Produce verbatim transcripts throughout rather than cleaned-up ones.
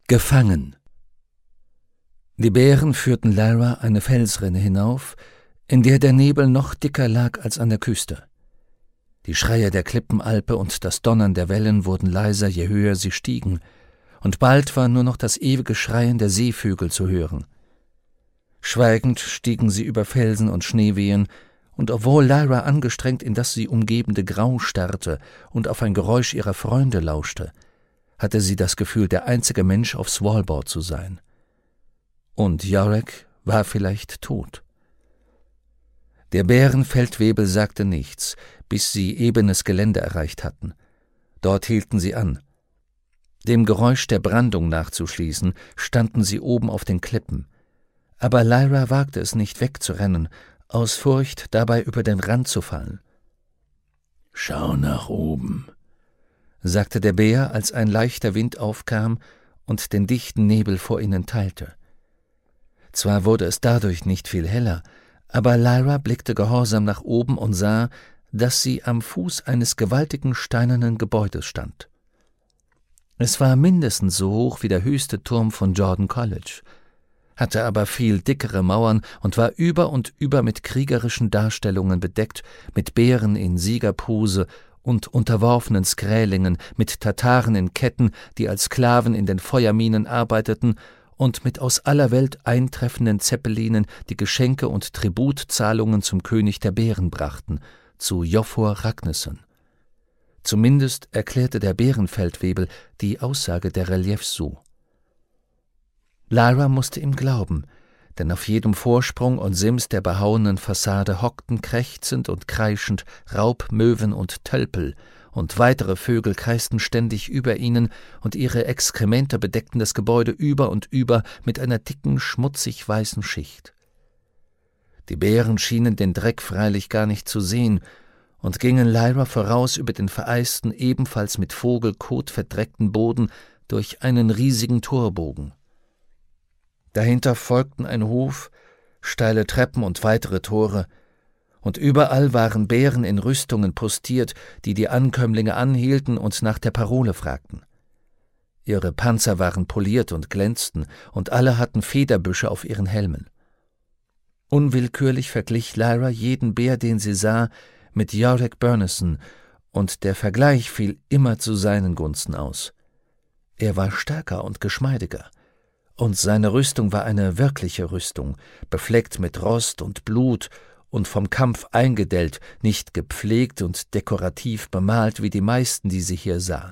Gefangen. Die Bären führten Lyra eine Felsrinne hinauf, in der der Nebel noch dicker lag als an der Küste. Die Schreie der Klippenalpe und das Donnern der Wellen wurden leiser, je höher sie stiegen, und bald war nur noch das ewige Schreien der Seevögel zu hören. Schweigend stiegen sie über Felsen und Schneewehen, und obwohl Lyra angestrengt in das sie umgebende Grau starrte und auf ein Geräusch ihrer Freunde lauschte, hatte sie das Gefühl, der einzige Mensch auf Svalbard zu sein. Und Iorek war vielleicht tot. Der Bärenfeldwebel sagte nichts, bis sie ebenes Gelände erreicht hatten. Dort hielten sie an. Dem Geräusch der Brandung nachzuschließen, standen sie oben auf den Klippen. Aber Lyra wagte es nicht wegzurennen, aus Furcht, dabei über den Rand zu fallen. »Schau nach oben«, sagte der Bär, als ein leichter Wind aufkam und den dichten Nebel vor ihnen teilte. Zwar wurde es dadurch nicht viel heller, aber Lyra blickte gehorsam nach oben und sah, dass sie am Fuß eines gewaltigen steinernen Gebäudes stand. Es war mindestens so hoch wie der höchste Turm von Jordan College, hatte aber viel dickere Mauern und war über und über mit kriegerischen Darstellungen bedeckt, mit Bären in Siegerpose und unterworfenen Skrälingen, mit Tataren in Ketten, die als Sklaven in den Feuerminen arbeiteten, und mit aus aller Welt eintreffenden Zeppelinen, die Geschenke und Tributzahlungen zum König der Bären brachten, zu Jofor Ragnarsson. Zumindest erklärte der Bärenfeldwebel die Aussage der Reliefs so. Lyra musste ihm glauben, denn auf jedem Vorsprung und Sims der behauenen Fassade hockten krächzend und kreischend Raubmöwen und Tölpel, und weitere Vögel kreisten ständig über ihnen, und ihre Exkremente bedeckten das Gebäude über und über mit einer dicken, schmutzig weißen Schicht. Die Bären schienen den Dreck freilich gar nicht zu sehen und gingen Lyra voraus über den vereisten, ebenfalls mit Vogelkot verdreckten Boden durch einen riesigen Torbogen. Dahinter folgten ein Hof, steile Treppen und weitere Tore, und überall waren Bären in Rüstungen postiert, die die Ankömmlinge anhielten und nach der Parole fragten. Ihre Panzer waren poliert und glänzten, und alle hatten Federbüsche auf ihren Helmen. Unwillkürlich verglich Lyra jeden Bär, den sie sah, mit Iorek Byrnison, und der Vergleich fiel immer zu seinen Gunsten aus. Er war stärker und geschmeidiger, und seine Rüstung war eine wirkliche Rüstung, befleckt mit Rost und Blut und vom Kampf eingedellt, nicht gepflegt und dekorativ bemalt wie die meisten, die sie hier sah.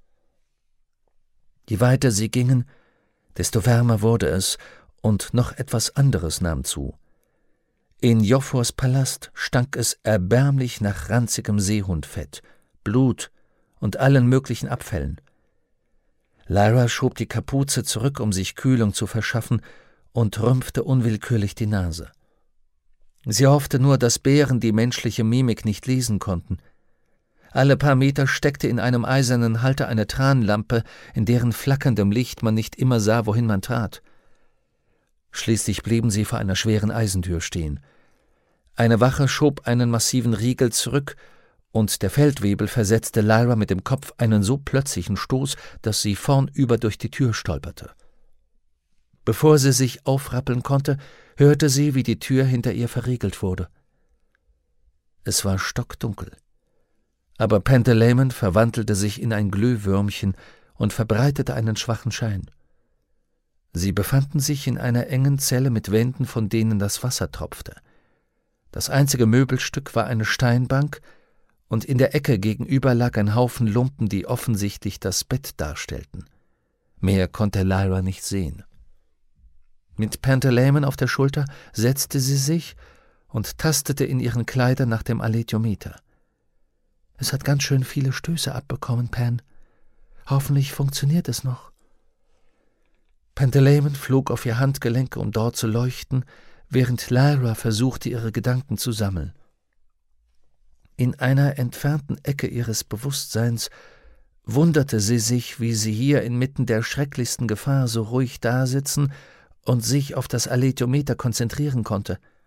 Je weiter sie gingen, desto wärmer wurde es, und noch etwas anderes nahm zu. In Jofors Palast stank es erbärmlich nach ranzigem Seehundfett, Blut und allen möglichen Abfällen. Lyra schob die Kapuze zurück, um sich Kühlung zu verschaffen, und rümpfte unwillkürlich die Nase. Sie hoffte nur, dass Bären die menschliche Mimik nicht lesen konnten. Alle paar Meter steckte in einem eisernen Halter eine Tranlampe, in deren flackerndem Licht man nicht immer sah, wohin man trat. Schließlich blieben sie vor einer schweren Eisentür stehen. Eine Wache schob einen massiven Riegel zurück, und der Feldwebel versetzte Lyra mit dem Kopf einen so plötzlichen Stoß, dass sie vornüber durch die Tür stolperte. Bevor sie sich aufrappeln konnte, hörte sie, wie die Tür hinter ihr verriegelt wurde. Es war stockdunkel, aber Pantalaimon verwandelte sich in ein Glühwürmchen und verbreitete einen schwachen Schein. Sie befanden sich in einer engen Zelle mit Wänden, von denen das Wasser tropfte. Das einzige Möbelstück war eine Steinbank, und in der Ecke gegenüber lag ein Haufen Lumpen, die offensichtlich das Bett darstellten. Mehr konnte Lyra nicht sehen. Mit Pantalaimon auf der Schulter setzte sie sich und tastete in ihren Kleidern nach dem Alethiometer. »Es hat ganz schön viele Stöße abbekommen, Pan. Hoffentlich funktioniert es noch.« Pantalaimon flog auf ihr Handgelenk, um dort zu leuchten, während Lyra versuchte, ihre Gedanken zu sammeln. In einer entfernten Ecke ihres Bewusstseins wunderte sie sich, wie sie hier inmitten der schrecklichsten Gefahr so ruhig dasitzen und sich auf das Alethiometer konzentrieren konnte.